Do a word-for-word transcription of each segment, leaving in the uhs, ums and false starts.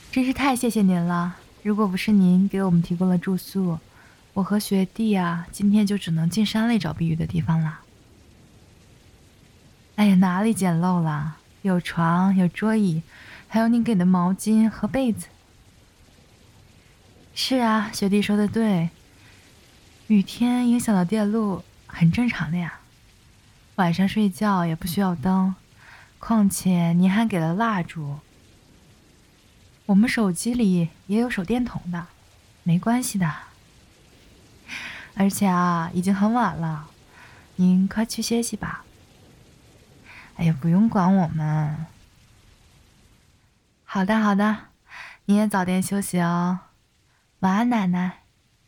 真是太谢谢您了！如果不是您给我们提供了住宿，我和学弟啊，今天就只能进山里找避雨的地方了。哎呀，哪里简陋了？有床，有桌椅，还有您给的毛巾和被子。是啊，学弟说的对，雨天影响到电路很正常的呀。晚上睡觉也不需要灯，况且您还给了蜡烛。我们手机里也有手电筒的，没关系的。而且啊，已经很晚了，您快去歇息吧。哎呀，不用管我们。好的，好的，你也早点休息哦。晚安，奶奶。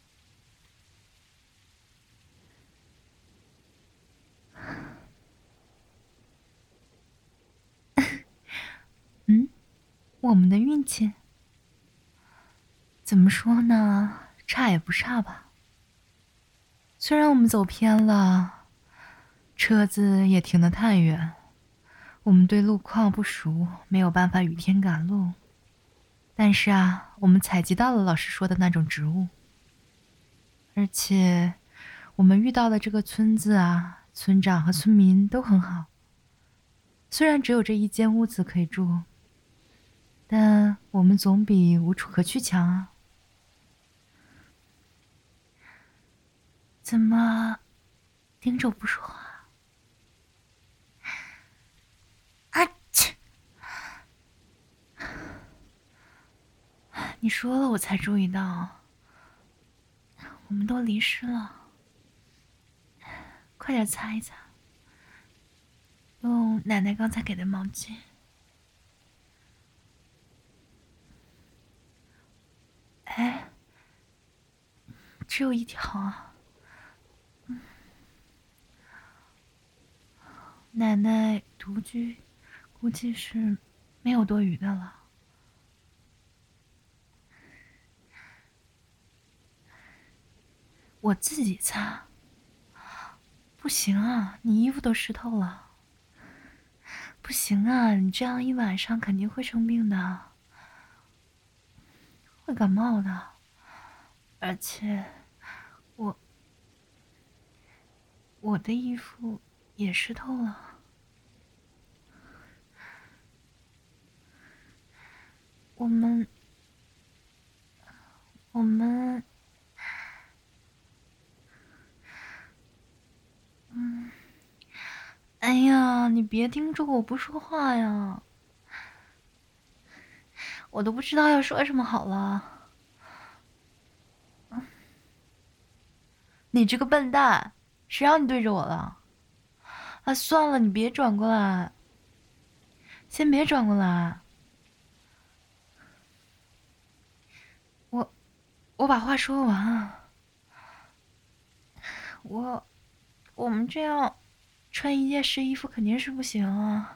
嗯，我们的运气怎么说呢？差也不差吧。虽然我们走偏了，车子也停得太远，我们对路况不熟，没有办法雨天赶路。但是啊，我们采集到了老师说的那种植物，而且我们遇到的这个村子啊，村长和村民都很好。虽然只有这一间屋子可以住，但我们总比无处可去强啊。怎么盯着我不说话？啊切！你说了我才注意到，我们都淋湿了。快点擦一擦，用奶奶刚才给的毛巾。哎，只有一条啊。奶奶独居，估计是没有多余的了。我自己擦。不行啊，你衣服都湿透了。不行啊，你这样一晚上肯定会生病的，会感冒的。而且，我我的衣服也湿透了。我们我们，嗯，哎呀，你别盯着我不说话呀，我都不知道要说什么好了。你这个笨蛋，谁让你对着我了？啊，算了，你别转过来，先别转过来。我我把话说完啊。我我们这样穿一件湿衣服肯定是不行啊。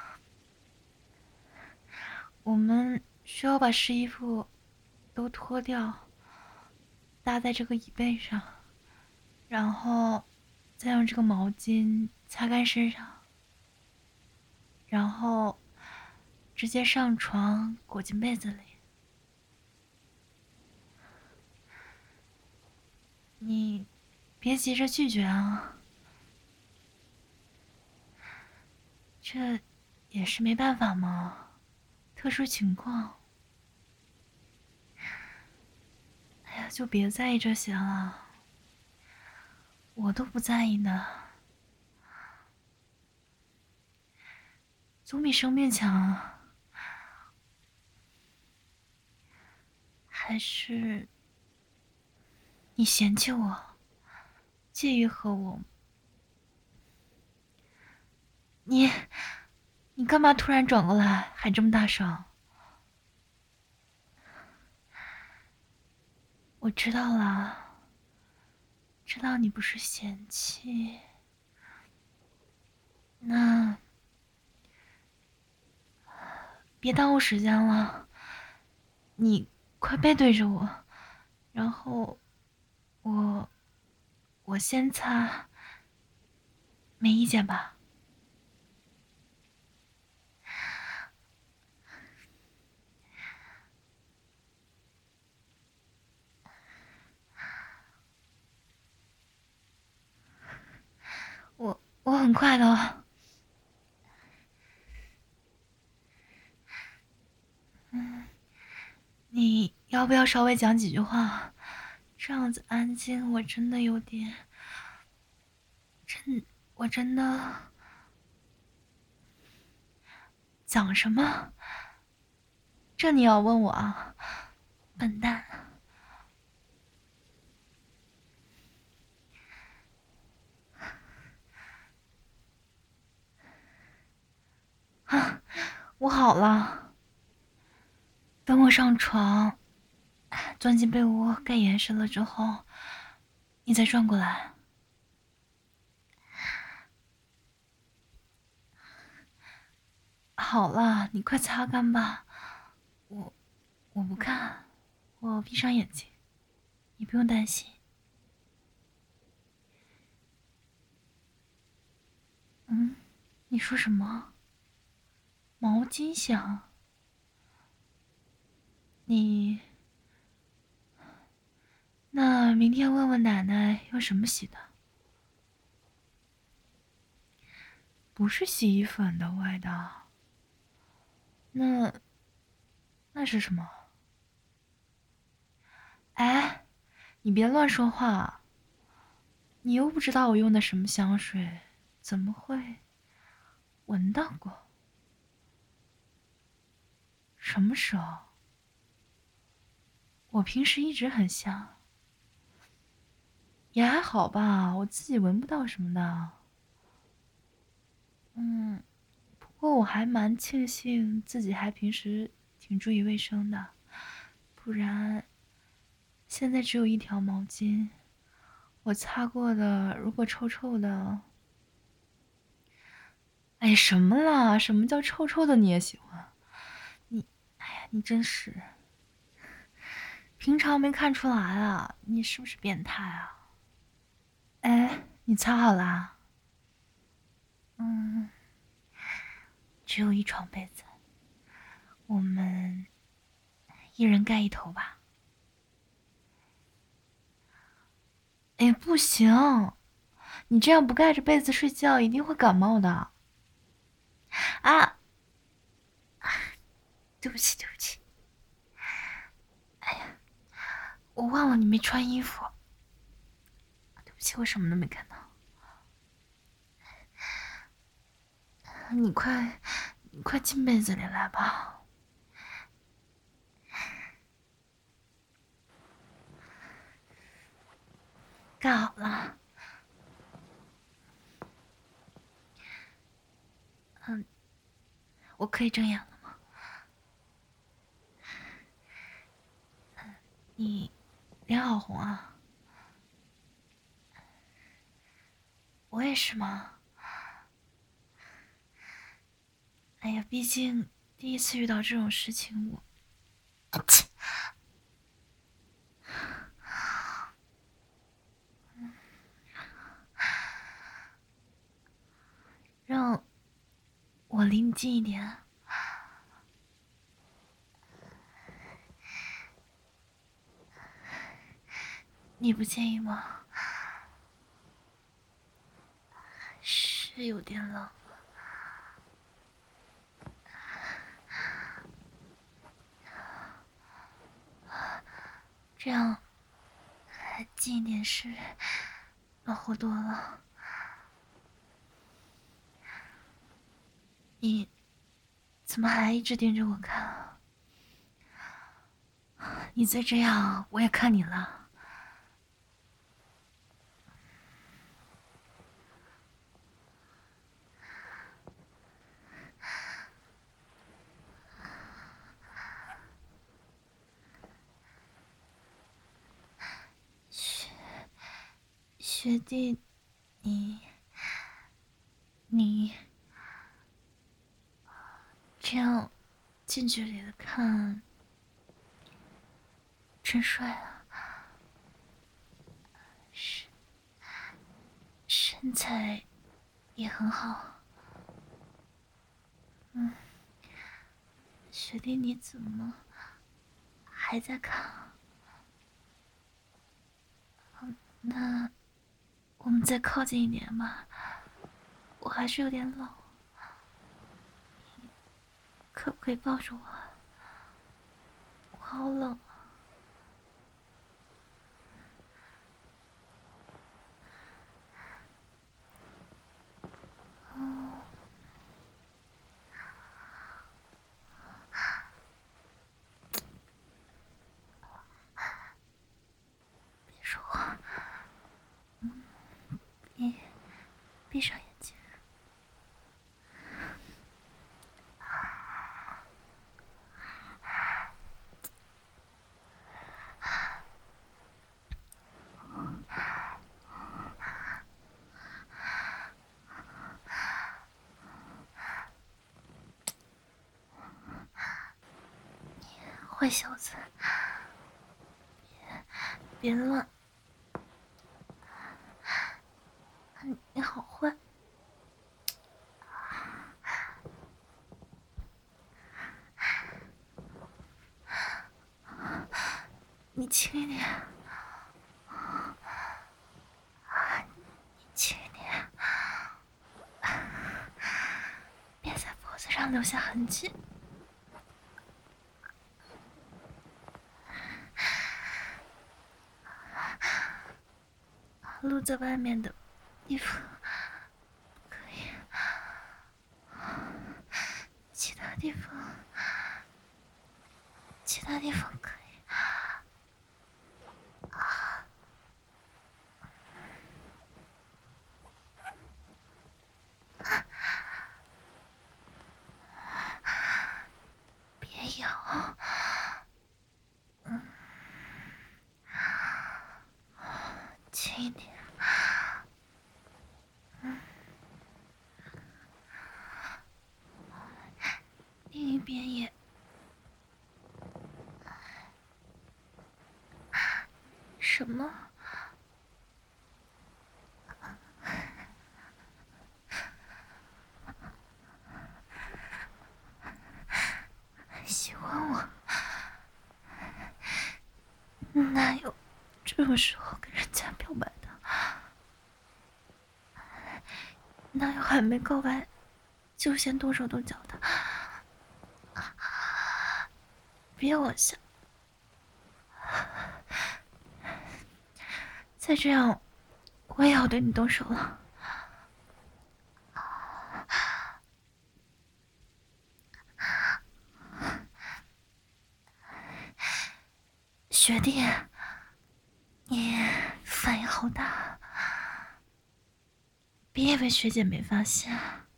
我们需要把湿衣服都脱掉，搭在这个椅背上，然后再用这个毛巾擦干身上，然后直接上床裹进被子里。你别急着拒绝啊，这也是没办法嘛，特殊情况。哎呀，就别在意这些了，我都不在意呢，总比生病强啊。还是你嫌弃我，介意和我？你你干嘛突然转过来，还这么大声？我知道了，知道你不是嫌弃。那别耽误时间了，你快背对着我，然后我我先擦，没意见吧？ 很快的。嗯，你要不要稍微讲几句话？这样子安静，我真的有点，真，我真的。讲什么？这你要问我啊，笨蛋！啊，我好了。等我上床，钻进被窝盖严实了之后，你再转过来。好了，你快擦干吧。我我不看，我闭上眼睛，你不用担心。嗯，你说什么？毛巾响？你那明天问问奶奶用什么洗的？不是洗衣粉的味道。那那是什么？哎，你别乱说话。你又不知道我用的什么香水，怎么会闻到过？什么时候？我平时一直很香。也还好吧，我自己闻不到什么的。嗯，不过我还蛮庆幸自己还平时挺注意卫生的，不然现在只有一条毛巾，我擦过的，如果臭臭的。哎，什么啦？什么叫臭臭的你也喜欢？你，哎呀，你真是，平常没看出来啊，你是不是变态啊？哎，你擦好啦？嗯，只有一床被子，我们一人盖一头吧。哎，不行，你这样不盖着被子睡觉，一定会感冒的。啊，对不起，对不起。哎呀，我忘了你没穿衣服，对不起，我什么都没看到。你快，你快进被子里来吧。盖好了。嗯，我可以睁眼了吗？你脸好红啊。我也是吗？哎呀，毕竟第一次遇到这种事情，我，切，让我离你近一点。你不介意吗？是有点冷。这样近一点是暖和多了。你怎么还一直盯着我看啊？你再这样，我也看你了。学学弟，你你这样近距离的看，真帅啊！身身材也很好。嗯，学弟你怎么还在看啊？嗯，那我们再靠近一点吧。 我还是有点冷，可不可以抱着我？我好冷啊！哦，别说话，闭闭上眼睛。坏小子，别别乱！你你好坏！你轻一点，你轻一点，别在脖子上留下痕迹。露在外面的衣服不可以，其他地方，其他地方可以。别咬，轻一点。另一边也。什么？喜欢我？哪有这种时候跟人家表白的？哪有还没告白就先动手动脚的？别往下，再这样，我也要对你动手了。学弟，你反应好大，别以为学姐没发现。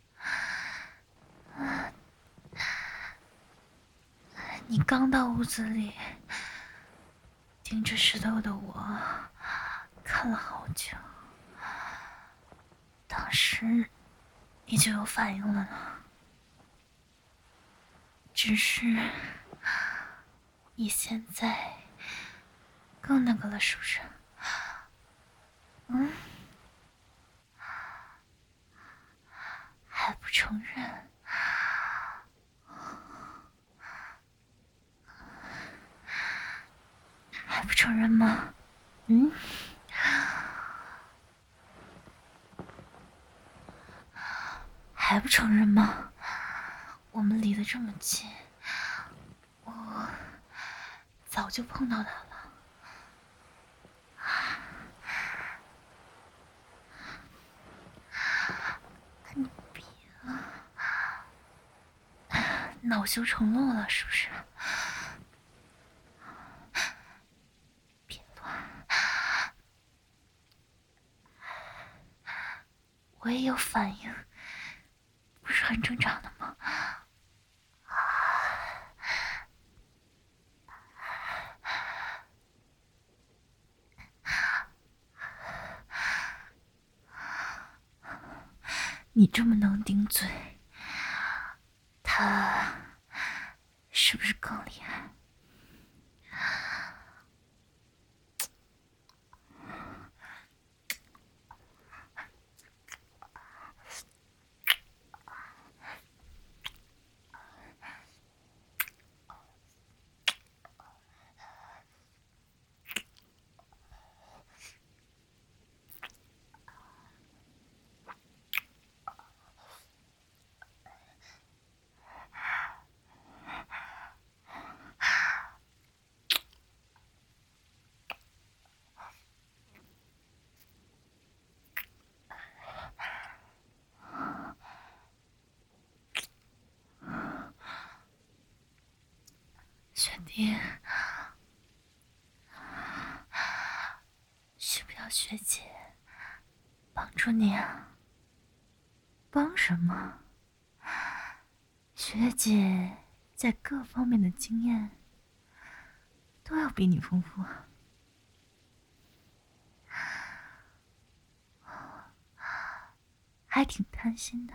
你刚到屋子里，盯着石头的我看了好久，当时你就有反应了呢。只是你现在更那个了，是不是？嗯？还不承认？还不承认吗？嗯？还不承认吗？我们离得这么近，我早就碰到他了。你别恼羞成怒了，是不是？别乱，我也有反应，不是很正常的吗？你这么能顶嘴，他是不是更厉害？ 学弟，需不要学姐帮助你啊？帮什么？学姐在各方面的经验都要比你丰富啊。还挺贪心的，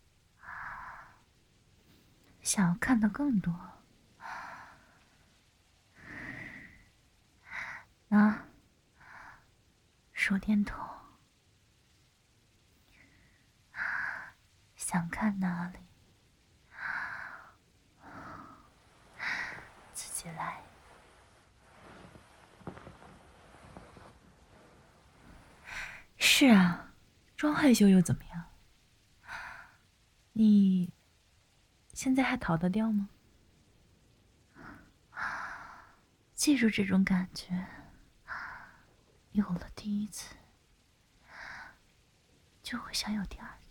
想要看到更多。啊，手电筒，想看哪里，自己来。是啊，装害羞又怎么样？你现在还逃得掉吗？记住这种感觉，有了第一次，就会想有第二